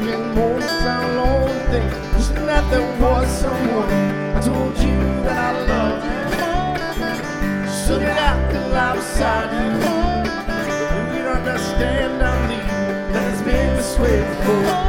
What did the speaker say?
in moments I'm lonely, think wishing that there was someone I told you that I loved you. Stood it out till I was beside you. You'd understand, I believe that it's been this way before.